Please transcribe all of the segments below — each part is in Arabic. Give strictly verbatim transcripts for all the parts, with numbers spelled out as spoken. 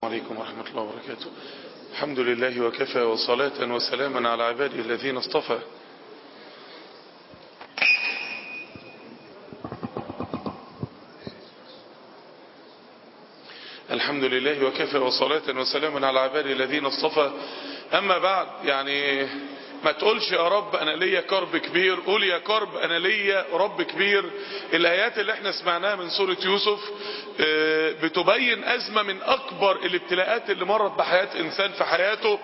عليكم ورحمة الله وبركاته. الحمد لله وكفى، وصلاة وسلاما على عباده الذين اصطفى. الحمد لله وكفى، وصلاة وسلاما على عباده الذين اصطفى. أما بعد، يعني ما تقولش يا رب أنا ليا كرب كبير، قول يا كرب أنا ليا رب كبير. الآيات اللي احنا سمعناها من سورة يوسف بتبين أزمة من أكبر الابتلاءات اللي مرت بحياة إنسان في حياته،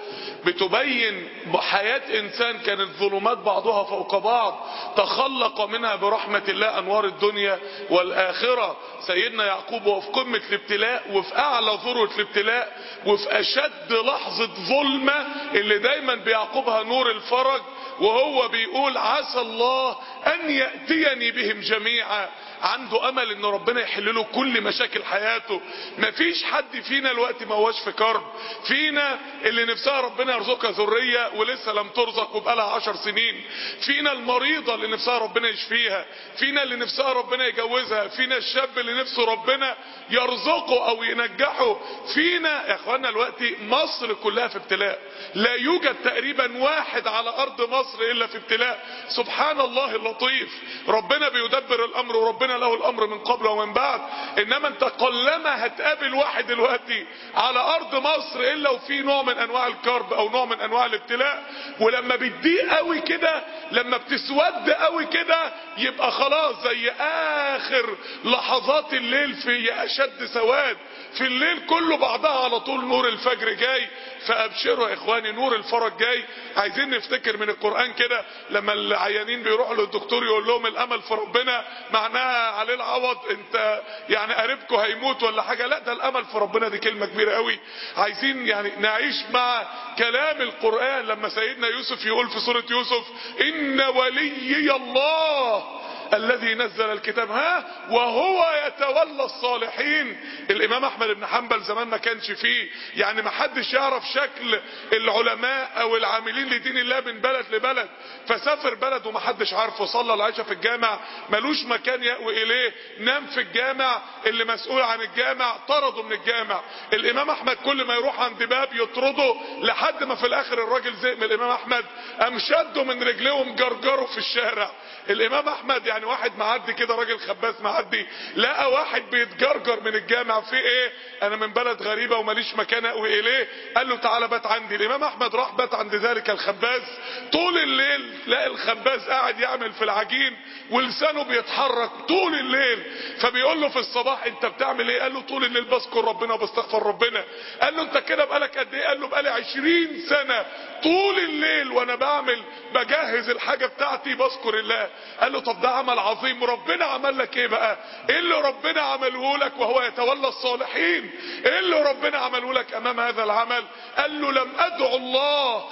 بتبين حياة إنسان كانت ظلمات بعضها فوق بعض، تخلق منها برحمة الله أنوار الدنيا والآخرة. سيدنا يعقوب وفي قمة الابتلاء، وفي أعلى ذروة الابتلاء، وفي أشد لحظة ظلمة اللي دايما بيعقبها نور الفرج، وهو بيقول عسى الله أن يأتيني بهم جميعا. عنده امل ان ربنا يحل له كل مشاكل حياته. مفيش حد فينا الوقت ما هوش في كرب. فينا اللي نفسها ربنا يرزقها ذريه ولسه لم ترزق وبقالها عشر سنين، فينا المريضه اللي نفسها ربنا يشفيها، فينا اللي نفسها ربنا يجوزها، فينا الشاب اللي نفسه ربنا يرزقه او ينجحه. فينا يا اخوانا الوقت مصر كلها في ابتلاء، لا يوجد تقريبا واحد على ارض مصر الا في ابتلاء. سبحان الله اللطيف، ربنا بيدبر الامر وربنا له الامر من قبل ومن بعد. انما انت قلما هتقابل واحد دلوقتي على ارض مصر الا وفي نوع من انواع الكرب او نوع من انواع الابتلاء. ولما بتضيق قوي كده، لما بتسود قوي كده، يبقى خلاص زي اخر لحظات الليل في اشد سواد في الليل كله، بعدها على طول نور الفجر جاي. فابشروا يا اخواني، نور الفرج جاي. عايزين نفتكر من القرآن كده لما العيانين بيروحوا للدكتور يقول لهم الامل في ربنا معناها عليه العوض، انت يعني قريبكم هيموت ولا حاجة. لا، ده الامل في ربنا دي كلمة كبيرة قوي. عايزين يعني نعيش مع كلام القرآن لما سيدنا يوسف يقول في سورة يوسف ان وليي الله الذي نزل الكتاب ها وهو يتولى الصالحين. الامام احمد بن حنبل زمان ما كانش فيه، يعني ما حدش يعرف شكل العلماء او العاملين لدين الله من بلد لبلد، فسافر بلد وما حدش عارفه، صلى العشاء في الجامع ملوش مكان يأوي اليه، نام في الجامع، اللي مسؤول عن الجامع طرده من الجامع. الامام احمد كل ما يروح عند باب يطرده، لحد ما في الاخر الراجل زهق من الامام احمد، قام شده من رجليه ومجرجره في الشارع. الامام احمد يعني واحد معدي كده، راجل خباز معدي، لقى واحد بيتجرجر من الجامع، في ايه؟ انا من بلد غريبة وماليش مكان اقوي اليه. قال له تعالى بات عندي. الامام احمد راح بات عند ذلك الخباز. طول الليل لقى الخباز قاعد يعمل في العجين ولسانه بيتحرك طول الليل. فبيقول له في الصباح انت بتعمل ايه؟ قال له طول الليل بذكر ربنا وبستغفر ربنا. قال له انت كده بقالك قد ايه؟ قال له بقالي عشرين سنة طول الليل وانا بعمل بجهز الحاجة بتاعتي بذكر الله. قال له طب ده عمل عظيم، ربنا عمل لك ايه بقى؟ ايه اللي ربنا عمله لك وهو يتولى الصالحين؟ ايه اللي ربنا عمله لك امام هذا العمل؟ قال له لم ادعو الله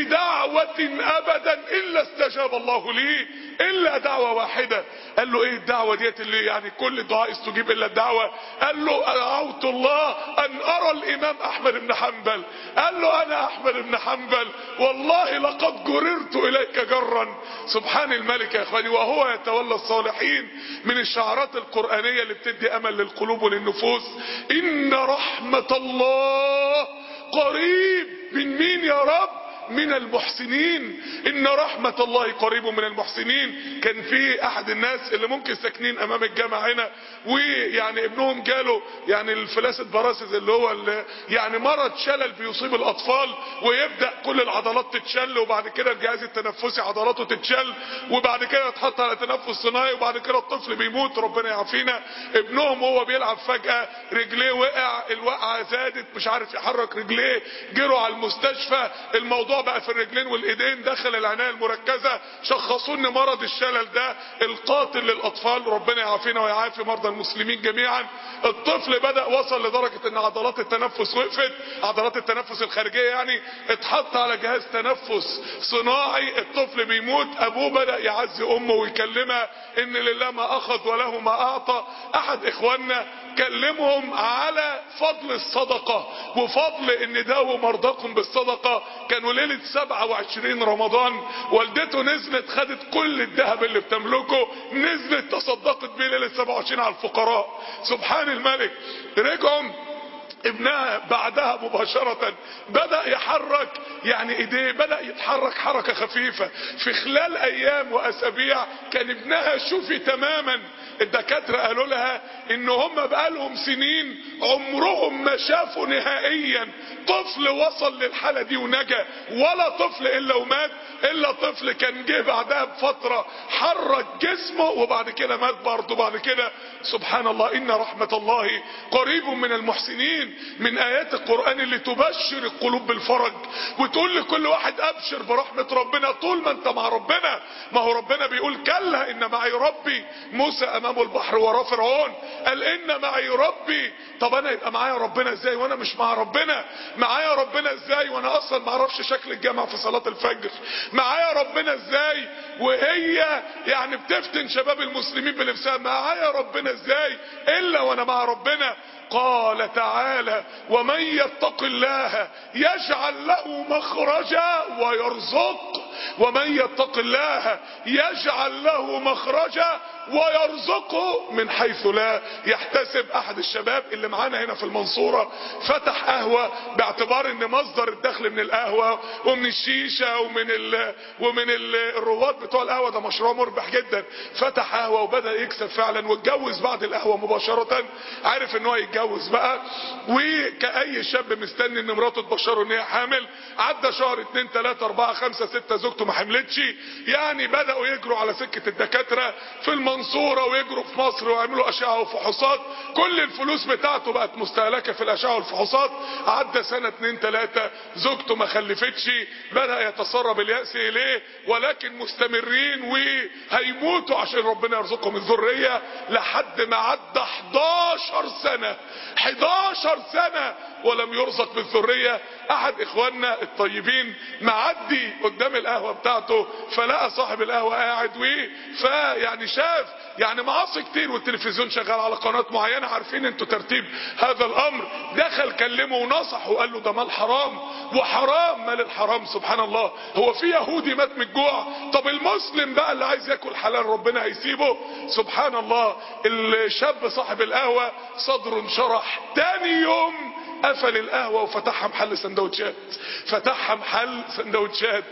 بدعوة ابدا الا استجاب الله لي، الا دعوة واحدة. قال له ايه الدعوة ديت اللي يعني كل دعاء استجيب الا الدعوة؟ قال له دعوت الله ان ارى الامام احمد بن حنبل. قال له انا احمد بن حنبل والله لقد جررت اليك جرا. سبحان الملك يا اخواني، وهو يتولى الصالحين. من الشعارات القرآنية اللي بتدي امل للقلوب وللنفوس، ان رحمة الله قريب من مين يا رب؟ من المحسنين. ان رحمة الله قريب من المحسنين. كان في احد الناس اللي ممكن ساكنين امام الجامع هنا، ويعني ابنهم جاله يعني الفلاسة براسز اللي هو اللي يعني مرض شلل بيصيب الاطفال، ويبدأ كل العضلات تتشل، وبعد كده الجهاز التنفسي عضلاته تتشل، وبعد كده يتحط على تنفس صناعي، وبعد كده الطفل بيموت ربنا يعافينا. ابنهم وهو بيلعب فجأة رجليه وقع، الوقعة زادت، مش عارف يحرك رجليه، جروا على المستشفى. الموضوع بقى في الرجلين والايدين، دخل العناية المركزة، شخصوا ان مرض الشلل ده القاتل للاطفال. ربنا يعافينا ويعافي مرضى المسلمين جميعا. الطفل بدأ وصل لدرجة ان عضلات التنفس وقفت، عضلات التنفس الخارجية يعني، اتحط على جهاز تنفس صناعي. الطفل بيموت، ابوه بدأ يعزي امه ويكلمها ان لله ما اخذ وله ما اعطى. احد اخواننا كلمهم على فضل الصدقة وفضل ان داووا مرضاكم بالصدقة. كانوا ليلة سبعة وعشرين رمضان، والدته نزلت خدت كل الذهب اللي بتملكه، نزلت تصدقت بيه ليلة سبعة وعشرين على الفقراء. سبحان الملك. رجعوا ابنها بعدها بعدها مباشرة بدأ يحرك يعني ايديه، بدأ يتحرك حركة خفيفة. في خلال ايام واسابيع كان ابنها شوفي تماما. الدكاترة قالوا لها ان هم بقالهم سنين عمرهم ما شافوا نهائيا طفل وصل للحالة دي ونجا، ولا طفل الا ومات، الا طفل كان جه بعدها بفترة حرك جسمه وبعد كده مات برضه بعد كده. سبحان الله، ان رحمة الله قريب من المحسنين. من ايات القرآن اللي تبشر القلوب بالفرج وتقول لكل واحد ابشر برحمة ربنا طول ما انت مع ربنا. ما هو ربنا بيقول كلا ان معي ربي. موسى امامه البحر وراه فرعون قال ان معي ربي. طب انا يبقى معايا ربنا ازاي وانا مش مع ربنا؟ معايا ربنا ازاي وانا اصلا ما اعرفش شكل الجامع في صلاة الفجر؟ معايا ربنا ازاي وهي يعني بتفتن شباب المسلمين بلبسها؟ معايا ربنا ازاي الا وانا مع ربنا؟ قال تعالى ومن يتق الله يجعل له مخرجا ويرزق. ومن يتق الله يجعل له مخرجا ويرزقه من حيث لا يحتسب. احد الشباب اللي معانا هنا في المنصورة فتح قهوة باعتبار ان مصدر الدخل من القهوة ومن الشيشة ومن ال ومن ال الرواد بتوع القهوة، ده مشروع مربح جدا. فتح قهوة وبدأ يكسب فعلا واتجوز بعد القهوة مباشرة. عارف ان هو يتجوز بقى، وكأي شاب مستني ان مراته تبشره ان هي حامل. عدى شهر اتنين تلاتة اربعة خمسة ستة زوجته ما حملتش. يعني بدأوا يجروا على سكة الدكاترة في المنصورة ويجروا في مصر ويعملوا اشعة وفحوصات. كل الفلوس بتاعته بقت مستهلكة في الاشعة والفحوصات. عدى سنة اتنين تلاتة زوجته ما خلفتش. بدأ يتسرب اليأس اليه، ولكن مستمرين وهيموتوا عشان ربنا يرزقهم الذرية. لحد ما عدى حداشر سنة حداشر سنة ولم يرزق بالذرية. احد اخواننا الطيبين معدي قدام القهوة بتاعته فلقى صاحب القهوة قاعد ويه فيعني شاف يعني معاصي كتير والتلفزيون شغال على قناة معينة، عارفين انتوا ترتيب هذا الامر. دخل كلمه ونصحه وقال له ده مال حرام، وحرام مال الحرام. سبحان الله، هو في يهودي مات من الجوع؟ طب المسلم بقى اللي عايز ياكل حلال ربنا هيسيبه؟ سبحان الله. الشاب صاحب القهوة صدره انشرح. تاني يوم قفل القهوة وفتحها محل سندوتشات. فتحها محل سندوتشات.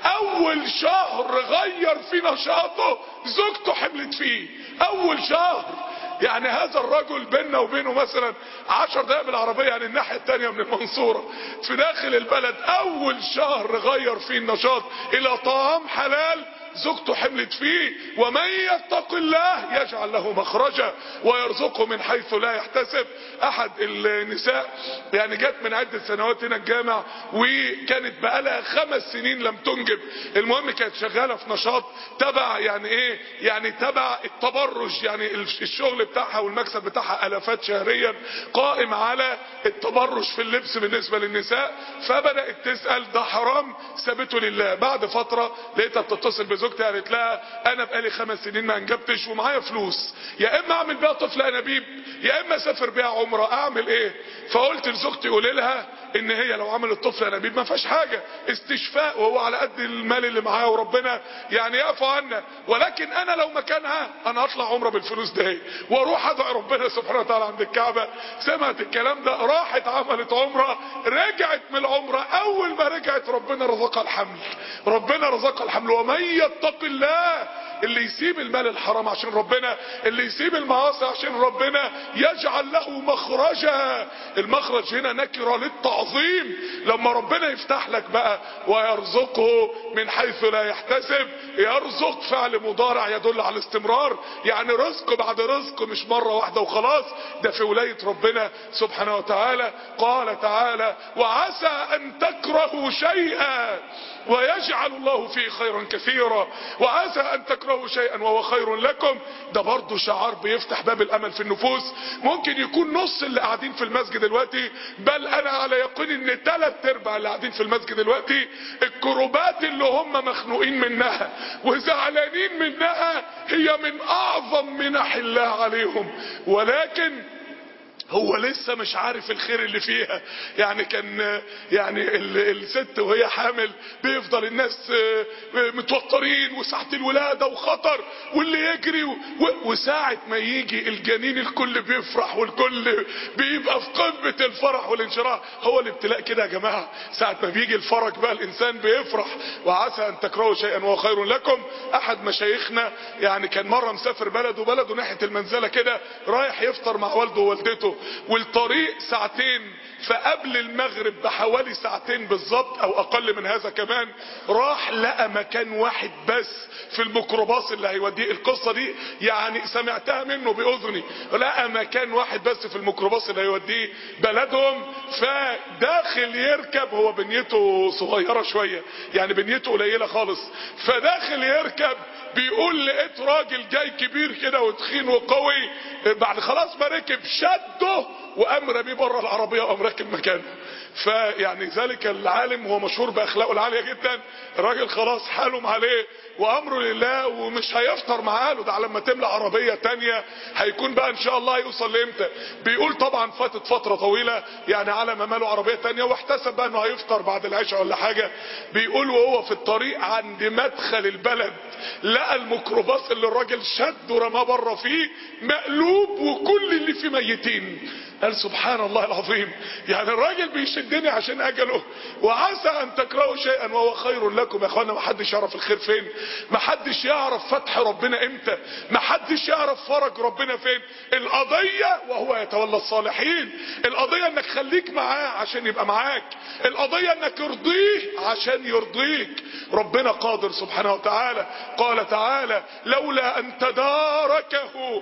اول شهر غير في نشاطه زوجته حملت فيه. اول شهر. يعني هذا الرجل بيننا وبينه مثلا عشر دقائق بالعربية، يعني الناحية التانية من المنصورة في داخل البلد. اول شهر غير فيه النشاط الى طعام حلال زوجته حملت فيه. ومن يتق الله يجعل له مخرجا ويرزقه من حيث لا يحتسب. احد النساء يعني جت من عدة سنوات هنا الجامع وكانت بقالها خمس سنين لم تنجب. المهم كانت شغالة في نشاط تبع يعني ايه يعني تبع التبرج، يعني الشغل بتاعها والمكسب بتاعها الافات شهريا قائم على التبرج في اللبس بالنسبة للنساء. فبدأت تسأل ده حرام سابته لله. بعد فترة لقيتها بتتصل بزوجتها قالت لها انا بقالي خمس سنين ما انجبتش ومعايا فلوس، يا اما اعمل بيها طفل انابيب يا اما اسافر بيها عمره، اعمل ايه؟ فقلت لزوجتي قولي لها ان هي لو عملت طفل انابيب ما فيهاش حاجه، استشفاء وهو على قد المال اللي معاه وربنا يعني يعفو عنا. ولكن انا لو مكانها انا هطلع عمره بالفلوس دي واروح ادعي ربنا سبحانه وتعالى عند الكعبه. سمعت الكلام ده راحت عملت عمره. رجعت من العمره اول ما رجعت ربنا رزقها الحمل. ربنا رزقها الحمل. ومن يتق الله، اللي يسيب المال الحرام عشان ربنا، اللي يسيب المعاصي عشان ربنا يجعل له مخرجا. المخرج هنا نكرة للتعظيم. لما ربنا يفتح لك بقى ويرزقه من حيث لا يحتسب. يرزق فعل مضارع يدل على الاستمرار، يعني رزق بعد رزق مش مرة واحدة وخلاص. ده في ولاية ربنا سبحانه وتعالى. قال تعالى وعسى ان تكرهوا شيئا ويجعل الله فيه خيرا كثيرا، وعسى ان تكرهوا شيئا وهو خير لكم. ده برضو شعار بيفتح باب الامل في النفوس. ممكن يكون نص اللي قاعدين في المسجد دلوقتي، بل انا على يقين ان ثلاث ارباع اللي قاعدين في المسجد دلوقتي الكروبات اللي هم مخنوقين منها وزعلانين منها هي من اعظم منح الله عليهم. ولكن هو لسه مش عارف الخير اللي فيها. يعني كان يعني الست وهي حامل بيفضل الناس متوترين وساعة الولادة وخطر واللي يجري، وساعة ما يجي الجنين الكل بيفرح والكل بيبقى في قمة الفرح والانشراح. هو الابتلاء كده يا جماعة، ساعة ما بيجي الفرج بقى الانسان بيفرح. وعسى ان تكرهوا شيئا وهو خير لكم. احد مشايخنا يعني كان مرة مسافر بلده بلده ناحية المنزلة كده، رايح يفطر مع والده ووالدته، والطريق ساعتين، فقبل المغرب بحوالي ساعتين بالظبط او اقل من هذا كمان، راح لقى مكان واحد بس في الميكروباص اللي هيوديه. القصة دي يعني سمعتها منه باذني، لقى مكان واحد بس في الميكروباص اللي هيوديه بلدهم. فداخل يركب، هو بنيته صغيرة شوية يعني بنيته قليلة خالص، فداخل يركب بيقول لقيت راجل جاي كبير كده وتخين وقوي، بعد خلاص ما ركب شده وقام رميه بره العربيه وقام راكب مكانه. فيعني ذلك العالم هو مشهور باخلاقه العاليه جدا، الراجل خلاص حالهم عليه وامره لله ومش هيفطر مع اهله، ده على لما تملى عربيه تانية هيكون بقى ان شاء الله هيوصل لامتى. بيقول طبعا فاتت فتره طويله يعني على ما ماله عربيه تانية، واحتسب بقى انه هيفطر بعد العشاء ولا حاجه. بيقول وهو في الطريق عند مدخل البلد لقى الميكروباص اللي الراجل شد ورماه بره فيه مقلوب وكل اللي فيه ميتين. قال سبحان الله العظيم، يعني الراجل بيشدني عشان اجله. وعسى ان تكرهوا شيئا وهو خير لكم. يا اخوانا ما حدش يعرف الخير فين، ما حدش يعرف فتح ربنا امتى، ما حدش يعرف فرج ربنا فين. القضية وهو يتولى الصالحين، القضية انك خليك معاه عشان يبقى معاك، القضية انك يرضيه عشان يرضيك. ربنا قادر سبحانه وتعالى. قال تعالى لولا ان تداركه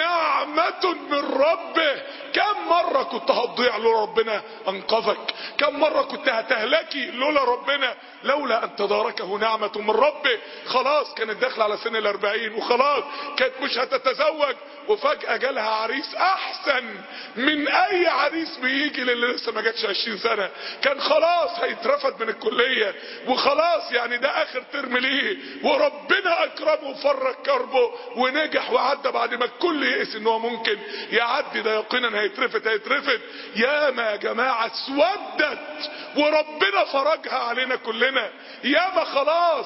نعمة من ربه. كم مرة كنت هتضيع لولا ربنا انقذك، كم مرة كنت هتهلكي لولا ربنا. لولا ان تداركه نعمة من ربه. خلاص كانت داخله على سن الاربعين وخلاص كانت مش هتتزوج، وفجأة جالها عريس احسن من اي عريس بيجي للي لسه ما جاتش عشرين سنة. كان خلاص هيترفد من الكلية وخلاص يعني ده اخر ترم ليه، وربنا اكرمه وفرج كربه ونجح وعدى بعد ما الكل يئس ان هو ممكن يعدي. ده يقينا هيترفد هيترفد. ياما يا جماعة اسودت وربنا فرجها علينا كلنا. ياما خلاص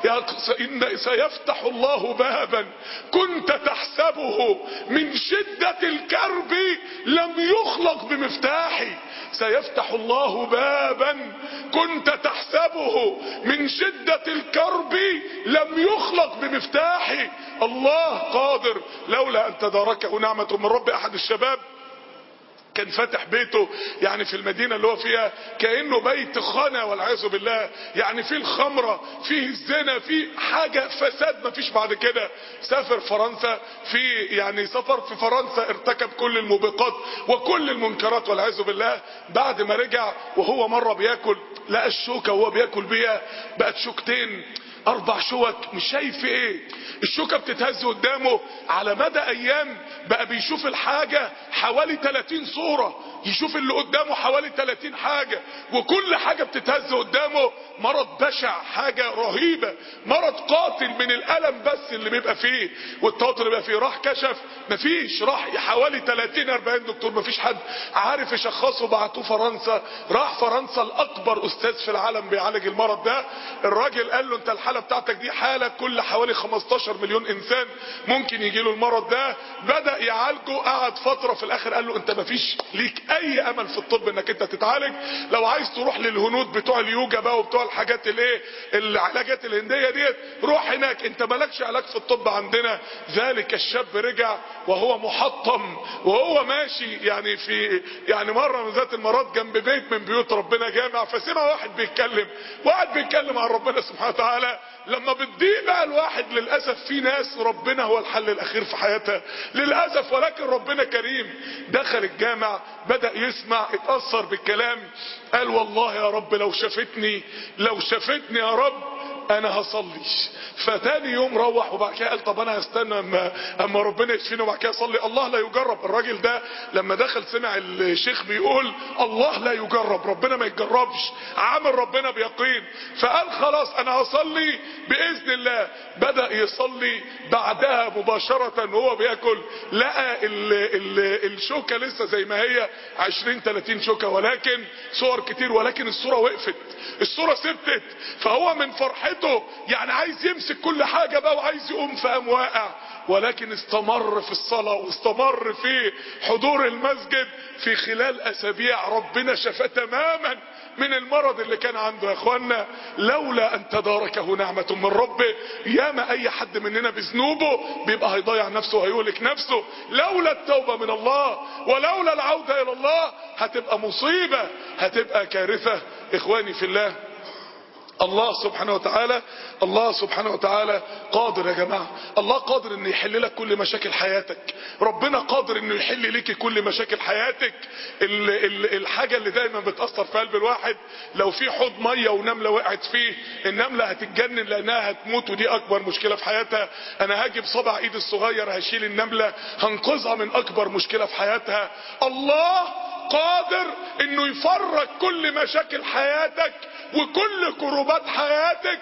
إن سيفتح الله بابا كنت تحسبه من شدة الكرب لم يخلق بمفتاحي. سيفتح الله بابا كنت تحسبه من شدة الكرب لم يخلق بمفتاحي. الله قادر. لولا ان تداركه نعمة من رب. احد الشباب كان فاتح بيته يعني في المدينة اللي هو فيها كأنه بيت خنا والعياذ بالله، يعني فيه الخمرة فيه الزنا فيه حاجة فساد ما فيش بعد كده. سافر فرنسا، في يعني سفر في فرنسا ارتكب كل الموبقات وكل المنكرات والعياذ بالله. بعد ما رجع وهو مرة بياكل لقى الشوكة وهو بياكل بيها بقت شوكتين اربع شوك، مش شايف ايه، الشوكة بتتهز قدامه. على مدى ايام بقى بيشوف الحاجة حوالي ثلاثين صورة، يشوف اللي قدامه حوالي ثلاثين حاجة، وكل حاجة بتتهز قدامه. مرض بشع، حاجة رهيبة، مرض قاتل من الالم بس اللي بيبقى فيه والتوتر اللي بيبقى فيه. راح كشف مفيش، راح حوالي ثلاثين اربعين دكتور مفيش حد عارف يشخصه. بعتوه فرنسا، راح فرنسا الاكبر استاذ في العالم بيعالج المرض ده. الراجل قال له انت الحالة بتاعتك دي حالة كل حوالي خمستاشر مليون انسان ممكن يجيله المرض ده. بدأ يعالجه، قعد فترة، في الاخر قال له انت مفيش ليك اي امل في الطب انك انت تتعالج، لو عايز تروح للهنود بتوع اليوجا بقى وبتوع الحاجات الايه العلاجات الهندية ديت روح هناك، انت مالكش علاج في الطب عندنا. ذلك الشاب رجع وهو محطم وهو ماشي يعني في يعني مرة من ذات المرات جنب بيت من بيوت ربنا جامع، فسمع واحد بيتكلم، واحد بيتكلم عن ربنا سبحانه وتعالى. لما بتضيق بقى الواحد للأسف في ناس ربنا هو الحل الأخير في حياتها للأسف، ولكن ربنا كريم. دخل الجامع بدأ يسمع، اتأثر بالكلام، قال والله يا رب لو شافتني لو شافتني يا رب انا هصلي. فتاني يوم روح وبعد كده قال طب انا هستنى اما اما ربنا يشفيني وبعد كده اصلي. الله لا يجرب. الراجل ده لما دخل سمع الشيخ بيقول الله لا يجرب، ربنا ما يتجربش، عامل ربنا بيقين، فقال خلاص انا هصلي باذن الله. بدأ يصلي بعدها مباشرة وهو بياكل لقى ال ال الشوكة لسه زي ما هي عشرين تلاتين شوكة، ولكن صور كتير، ولكن الصورة وقفت، الصورة ثبتت. فهو من فرحته يعني عايز يمسك كل حاجة بقى وعايز يقوم، فقام واقع، ولكن استمر في الصلاة واستمر في حضور المسجد. في خلال اسابيع ربنا شفاه تماما من المرض اللي كان عنده. يا اخوانا لولا ان تداركه نعمة من ربه، ياما اي حد مننا بذنوبه بيبقى هيضيع نفسه وهيهلك نفسه. لولا التوبة من الله ولولا العودة الى الله هتبقى مصيبة، هتبقى كارثة. اخواني في الله، الله سبحانه وتعالى الله سبحانه وتعالى قادر يا جماعة. الله قادر انه يحل لك كل مشاكل حياتك. ربنا قادر انه يحل لك كل مشاكل حياتك. ال ال الحاجة اللي دايما بتأثر في قلب الواحد، لو في حوض مية ونملة وقعت فيه، النملة هتتجنن لانها هتموت، ودي اكبر مشكلة في حياتها. انا هاجي بصبع ايدي الصغير هشيل النملة، هنقذها من اكبر مشكلة في حياتها. الله قادر انه يفرج كل مشاكل حياتك وكل كروبات حياتك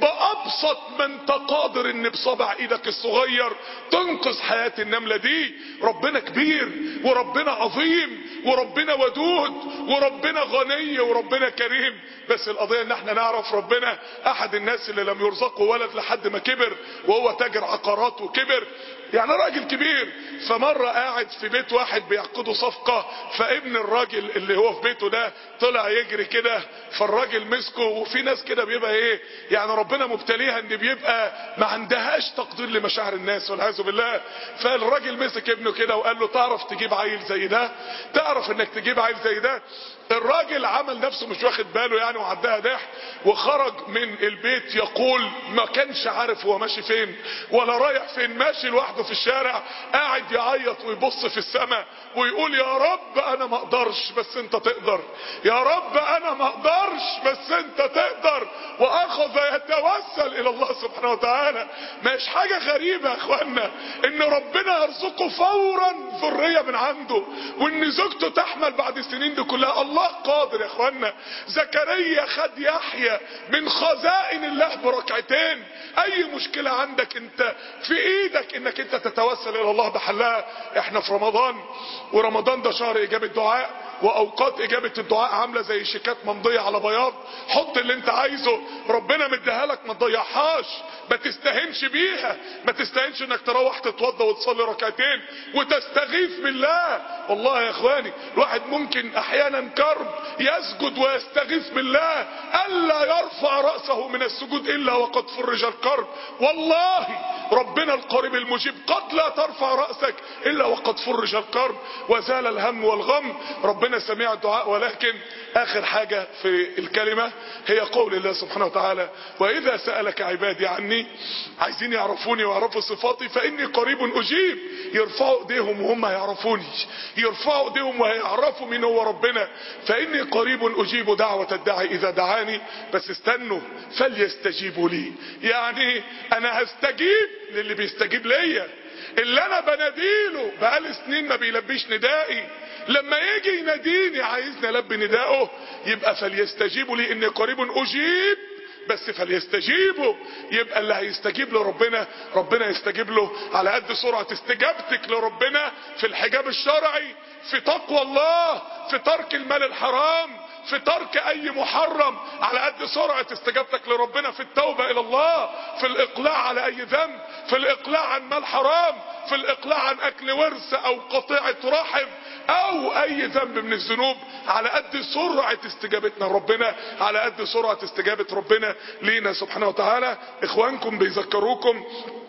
بأبسط ما انت قادر ان بصبع ايدك الصغير تنقذ حياة النملة دي. ربنا كبير وربنا عظيم وربنا ودود وربنا غني وربنا كريم. بس القضية ان احنا نعرف ربنا. احد الناس اللي لم يرزقه ولد لحد ما كبر وهو تاجر عقارات وكبر، يعني راجل كبير، فمرة قاعد في بيت واحد بيعقدوا صفقة، فابن الراجل اللي هو في بيته ده طلع يجري كده، فالراجل مسكه. وفي ناس كده بيبقى ايه يعني ربنا مبتليها ان بيبقى ما عندهاش تقدير لمشاعر الناس والعياذ بالله. فالراجل مسك ابنه كده وقال له تعرف تجيب عيل زي ده؟ تعرف انك تجيب عيل زي ده؟ الراجل عمل نفسه مش واخد باله يعني وعدها ضحك، وخرج من البيت يقول ما كانش عارف هو ماشي فين ولا رايح فين، ماشي لوحده في الشارع قاعد يعيط ويبص في السماء ويقول يا رب انا ما اقدرش بس انت تقدر، يا رب انا ما اقدرش بس انت تقدر. واخذ يتوسل الى الله سبحانه وتعالى. مش حاجة غريبة يا اخوانا ان ربنا يرزقه فورا ذرية من عنده، وان زوجته تحمل بعد السنين دي كلها. الله قادر يا اخوانا. زكريا خد يحيى من خزائن الله بركعتين. اي مشكلة عندك انت في ايدك انك انت تتوسل الى الله بحلها. احنا في رمضان، ورمضان ده شهر اجابة دعاء، واوقات اجابة الدعاء عاملة زي شيكات ممضية على بياض. حط اللي انت عايزه، ربنا مديها لك ما تضيعهاش، ما تستهنش بيها، ما تستهنش انك تروح تتوضى وتصلي ركعتين وتستغيث بالله. والله يا اخواني الواحد ممكن احيانا كرب يسجد ويستغيث بالله الا يرفع رأسه من السجود الا وقد فرج الكرب. والله ربنا القريب المجيب قد لا ترفع رأسك الا وقد فرج الكرب وزال الهم والغم. ربنا سميع الدعاء. ولكن اخر حاجة في الكلمة هي قول الله سبحانه وتعالى واذا سألك عبادي عني، عايزين يعرفوني ويعرفوا صفاتي فاني قريب اجيب. يرفعوا ايديهم وهم يعرفوني، يرفعوا ايديهم ويعرفوا مين هو ربنا. فاني قريب اجيب دعوة الداعي اذا دعاني. بس استنوا فليستجيبوا لي، يعني انا هستجيب للي بيستجيب ليا. اللي انا بناديله بقالي سنين ما بيلبيش ندائي، لما يجي يناديني عايزني البي ندائه، يبقى فليستجيبوا لي اني قريب اجيب. بس فليستجيبوا، يبقى اللي هيستجيب لربنا ربنا يستجيب له على قد سرعة استجابتك لربنا في الحجاب الشرعي، في تقوى الله، في ترك المال الحرام، في ترك اي محرم، على قد سرعة استجابتك لربنا في التوبة الى الله، في الاقلاع على اي ذنب، في الاقلاع عن مال حرام، في الاقلاع عن اكل ورث او قطيعة رحم او اي ذنب من الذنوب. على قد سرعة استجابتنا لربنا، على قد سرعة استجابة ربنا لينا سبحانه وتعالى. اخوانكم بيذكروكم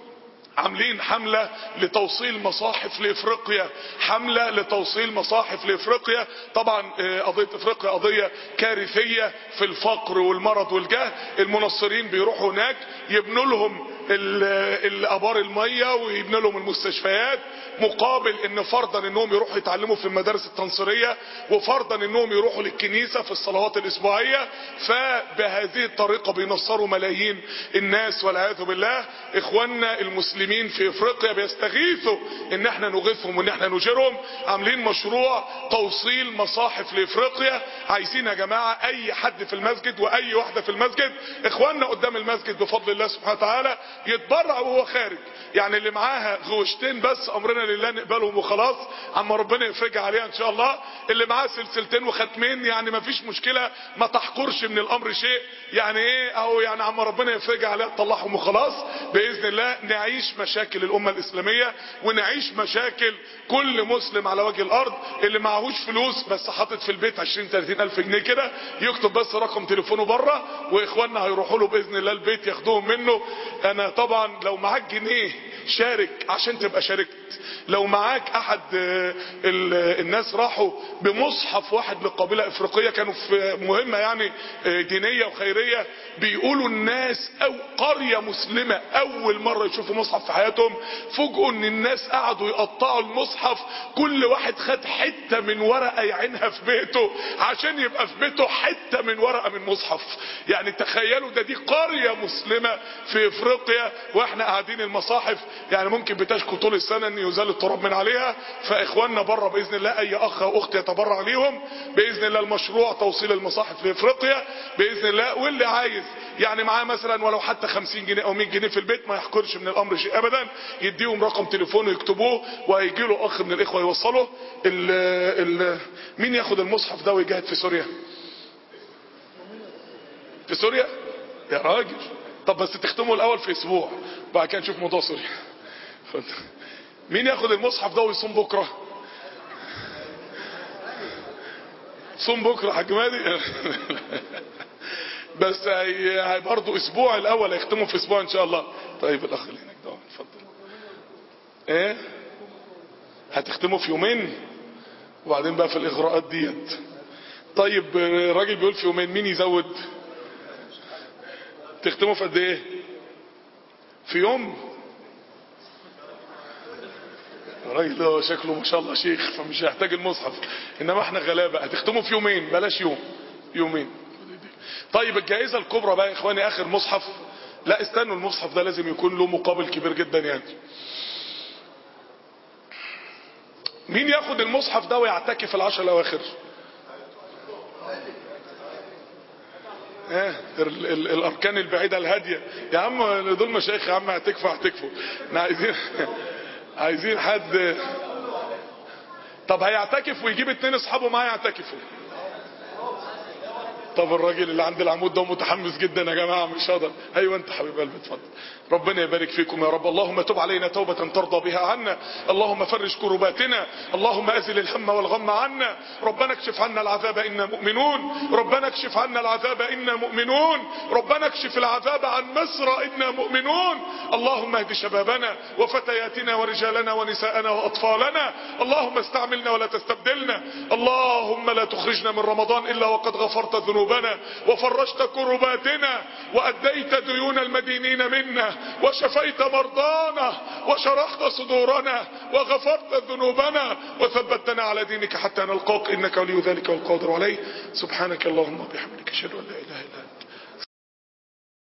عاملين حملة لتوصيل مصاحف لافريقيا، حملة لتوصيل مصاحف لافريقيا. طبعا قضية افريقيا قضية كارثية في الفقر والمرض والجهل. المنصرين بيروحوا هناك يبنوا لهم الابار الميه ويبني لهم المستشفيات، مقابل ان فرضا انهم يروحوا يتعلموا في المدارس التنصيريه، وفرضا انهم يروحوا للكنيسه في الصلوات الاسبوعيه. فبهذه الطريقه بينصروا ملايين الناس والعياذ بالله. اخواننا المسلمين في افريقيا بيستغيثوا ان احنا نغيثهم وان احنا نجيرهم، عاملين مشروع توصيل مصاحف لافريقيا. عايزين يا جماعه اي حد في المسجد واي واحده في المسجد، اخواننا قدام المسجد بفضل الله سبحانه وتعالى يتبرع وهو خارج. يعني اللي معاها غوشتين بس امرنا لله نقبلهم وخلاص، عما ربنا يفرجها عليها ان شاء الله. اللي معاه سلسلتين وختمين يعني ما فيش مشكله، ما تحقرش من الامر شيء، يعني ايه او يعني عما ربنا يفرجها عليها تطلعهم وخلاص باذن الله. نعيش مشاكل الامه الاسلاميه ونعيش مشاكل كل مسلم على وجه الارض. اللي معهوش فلوس بس حاطط في البيت عشرين تلاتين الف جنيه كده، يكتب بس رقم تليفونه بره واخواننا هيروحوا له باذن الله البيت ياخدوهم منه. انا طبعا لو معاك جنيه شارك عشان تبقى شاركت. لو معاك احد الناس راحوا بمصحف واحد للقبيله افريقيه، كانوا في مهمه يعني دينيه وخيريه، بيقولوا الناس او قريه مسلمه اول مره يشوفوا مصحف في حياتهم، فوجئوا ان الناس قعدوا يقطعوا المصحف، كل واحد خد حته من ورقه يعينها في بيته عشان يبقى في بيته حته من ورقه من مصحف. يعني تخيلوا ده، دي قريه مسلمه في افريقيا واحنا قاعدين المصاحف يعني ممكن بتشكو طول السنه ان يزال التراب من عليها. فاخواننا بره باذن الله اي اخ او اخت يتبرع ليهم باذن الله المشروع توصيل المصاحف لافريقيا باذن الله. واللي عايز يعني معاه مثلا ولو حتى خمسين جنيه او مية جنيه في البيت ما يحقرش من الامر شيء ابدا، يديهم رقم تليفونه يكتبوه وهيجي له اخ من الاخوه يوصله. ال ال مين ياخد المصحف ده ويجاهد في سوريا؟ في سوريا يا راجل، طب بس تختموا الاول في اسبوع بعد كده نشوف موضوع سوريا. مين ياخد المصحف ده ويصوم بكره؟ صوم بكره حاج مهدي. بس هي, هي برضه اسبوع الاول هيختموا في اسبوع ان شاء الله. طيب الاخ اللي هناك ده اتفضل. ايه هتختموا في يومين وبعدين بقى في الاغراءات ديت؟ طيب الراجل بيقول في يومين، مين يزود؟ تختموا في قد ايه؟ في يوم؟ الراجل ده شكله ما شاء الله شيخ فمش هيحتاج المصحف، انما احنا غلابه. هتختموا في يومين بلاش يوم، يومين. طيب الجائزه الكبرى بقى يا اخواني اخر مصحف. لا استنوا، المصحف ده لازم يكون له مقابل كبير جدا يعني. مين ياخد المصحف ده ويعتكف العشر الاواخر؟ اه الاركان البعيده الهاديه يا عم، دول مشايخ يا عم، هتكفوا هتكفوا. احنا عايزين عايزين حد. طب هيعتكف ويجيب اتنين اصحابه معاه يعتكفوا. طب الراجل اللي عند العمود ده متحمس جدا يا جماعه مش هقدر. ايوه انت حبيب قلبي اتفضل. ربنا يبارك فيكم يا رب. اللهم تب علينا توبه ترضى بها عنا، اللهم فرج كرباتنا، اللهم ازل الهم والغم عنا، ربنا اكشف عنا العذاب انا مؤمنون، ربنا اكشف عنا العذاب انا مؤمنون، ربنا اكشف العذاب عن مصر انا مؤمنون. اللهم اهد شبابنا وفتياتنا ورجالنا ونساءنا واطفالنا، اللهم استعملنا ولا تستبدلنا، اللهم لا تخرجنا من رمضان الا وقد غفرت ذنوبنا وفرجت كرباتنا وأديت ديون المدينين منا وشفيت مرضانا وشرحت صدورنا وغفرت ذنوبنا وثبتنا على دينك حتى نلقاك إنك ولي ذلك والقادر عليه. سبحانك اللهم وبحمدك أشهد أن لا إله إلا أنت